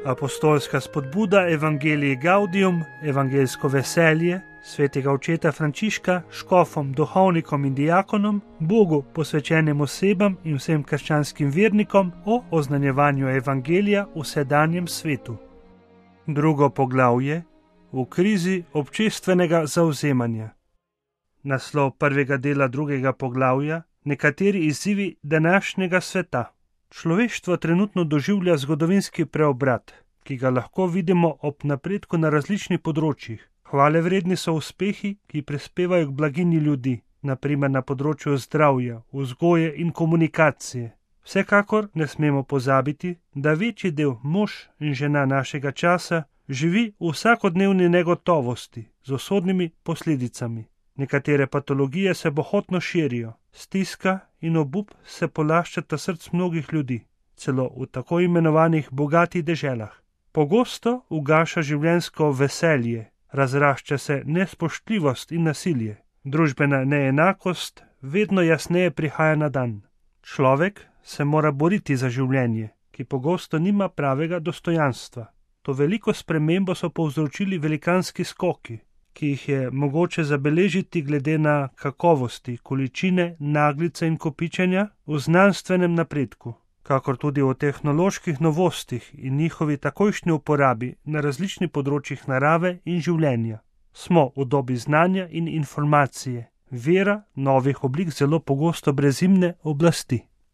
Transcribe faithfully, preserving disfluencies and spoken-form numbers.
Apostolska spodbuda Evangelii Gaudium, evangeljsko veselje, svetega očeta Frančiška, škofom, duhovnikom in diakonom, Bogu posvečenim osebam in vsem krščanskim vernikom o oznanjevanju evangelija v sedanjem svetu. Drugo poglavje: v krizi občestvenega zavzemanja. Naslov prvega dela drugega poglavja: nekateri izzivi današnjega sveta. Človeštvo trenutno doživlja zgodovinski preobrat, ki ga lahko vidimo ob napredku na različnih področjih. Hvale vredni so uspehi, ki prispevajo k blaginji ljudi, na primer na področju zdravja, vzgoje in komunikacije. Vsekakor ne smemo pozabiti, da večji del mož in žena našega časa živi v vsakodnevni negotovosti z usodnimi posledicami. Nekatere patologije se bohotno širijo, stiska in obup se polaščata src mnogih ljudi, celo v tako imenovanih bogatih deželah. Pogosto ugaša življenjsko veselje, razrašča se nespoštljivost in nasilje. Družbena neenakost vedno jasneje prihaja na dan. Človek se mora boriti za življenje, ki pogosto nima pravega dostojanstva. To veliko spremembo so povzročili velikanski skoki, ki jih je mogoče zabeležiti glede na kakovosti, količine, naglice in kopičenja v znanstvenem napredku, kakor tudi o tehnoloških novostih in njihovi takojšnji uporabi na različnih področjih narave in življenja. Smo v dobi znanja in informacije, vera novih oblik zelo pogosto brezimne oblasti.